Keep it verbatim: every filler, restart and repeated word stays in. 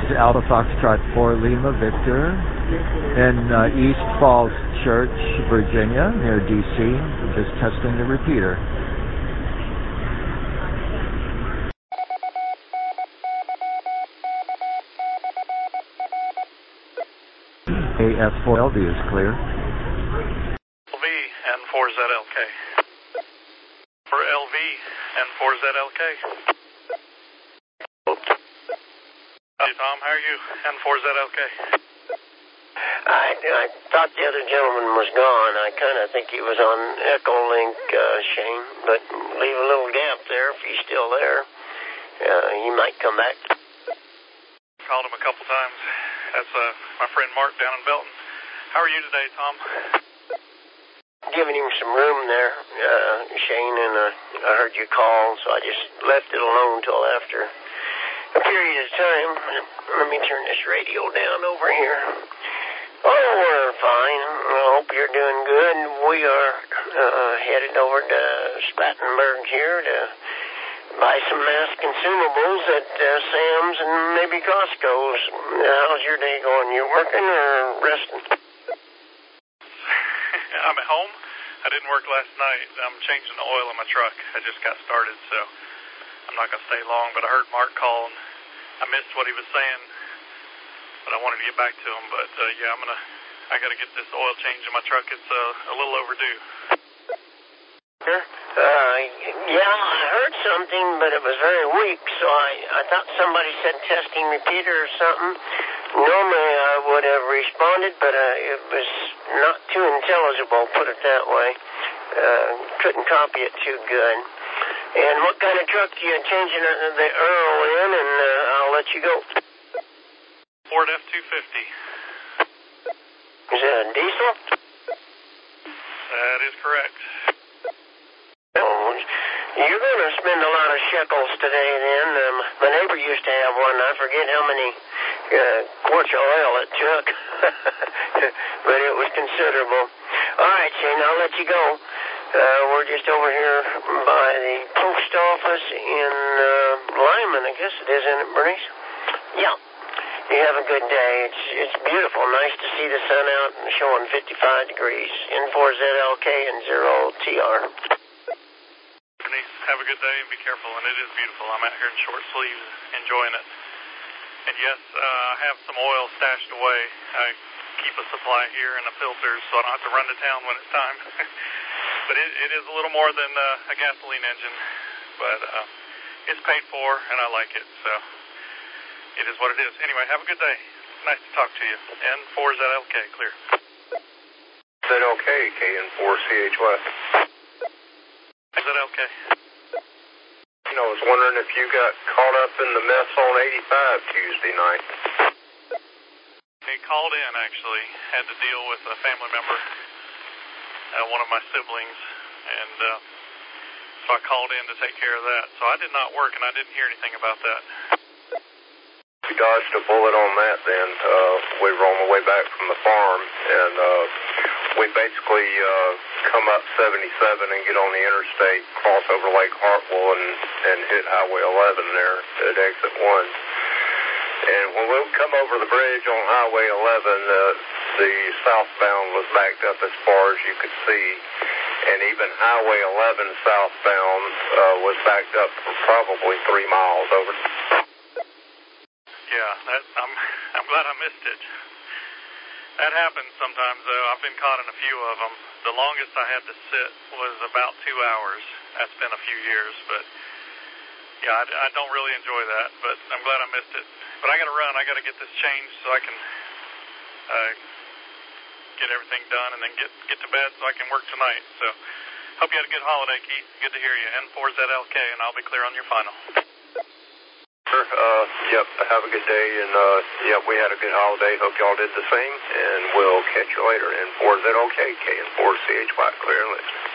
Alpha Foxtrot four Lima Victor in uh, East Falls Church, Virginia, near D C. Just testing the repeater. A F four L V is clear. L V and four Z L K. For L V and four Z L K. Hey Tom, how are you? And four Z L K. I, I thought the other gentleman was gone. I kind of think he was on Echolink, uh, Shane, but leave a little gap there if he's still there. Uh, he might come back. Called him a couple times. That's uh, my friend Mark down in Belton. How are you today, Tom? Giving him some room there, uh, Shane, and uh, I heard you call, so I just left it alone till after a period of time. Let me turn this radio down over here. Oh, we're fine. I hope you're doing good. We are uh, headed over to Spartanburg here to buy some mass consumables at uh, Sam's and maybe Costco's. How's your day going? You working or resting? I'm at home. I didn't work last night. I'm changing the oil in my truck. I just got started, so I'm not going to stay long. But I heard Mark call, and I missed what he was saying, but I wanted to get back to him. But, uh, yeah, I'm going to, I got to get this oil change in my truck. It's uh, a little overdue. Sure. Uh, yeah, I heard something, but it was very weak, so I, I thought somebody said testing repeater or something. Normally I would have responded, but uh, it was not too intelligible, put it that way. Uh, couldn't copy it too good. And what kind of truck are you changing the Earl in, and uh, I'll let you go. Ford F two fifty. Is it a diesel? That is correct. Oh, you're going to spend a lot of shekels today, then. Um, my neighbor used to have one. I forget how many uh, quarts of oil it took, but it was considerable. All right, Shane, I'll let you go. Uh, we're just over here by the post office in uh, Lyman, I guess it is, isn't it, Bernice? Yeah. You have a good day. It's it's beautiful. Nice to see the sun out and showing fifty-five degrees. N four Z L K and zero T R. Have a good day and be careful, and it is beautiful. I'm out here in short sleeves enjoying it. And yes, uh, I have some oil stashed away. I keep a supply here and a filter so I don't have to run to town when it's time. But it, it is a little more than uh, a gasoline engine. But uh, it's paid for, and I like it. So it is what it is. Anyway, have a good day. Nice to talk to you. N four Z L K, clear. Z L K, K N four C H West. Z L K. You know, I was wondering if you got caught up in the mess on eighty-five Tuesday night. He called in, actually. Had to deal with a family member, uh, one of my siblings, and uh, so I called in to take care of that. So I did not work, and I didn't hear anything about that. We dodged a bullet on that then. Uh, we were on the way back from the farm, and uh, we basically uh, come up seventy-seven and get on the interstate, cross over Lake Hartwell, and, and hit Highway eleven there at exit one. And when we come over the bridge on Highway eleven, uh, the southbound was backed up as far as you could see, and even Highway eleven southbound uh, was backed up for probably three miles over. Yeah, that, I'm I'm glad I missed it. That happens sometimes, though. I've been caught in a few of them. The longest I had to sit was about two hours. That's been a few years, but yeah, I, I don't really enjoy that, but I'm glad I missed it. But I got to run. I got to get this changed so I can uh, get everything done and then get, get to bed so I can work tonight. So hope you had a good holiday, Keith. Good to hear you. N four Z L K, and I'll be clear on your final. Uh, yep, have a good day, and uh, yep, we had a good holiday. Hope y'all did the same, and we'll catch you later. N four Z L K, K N four C H Y, clear and list.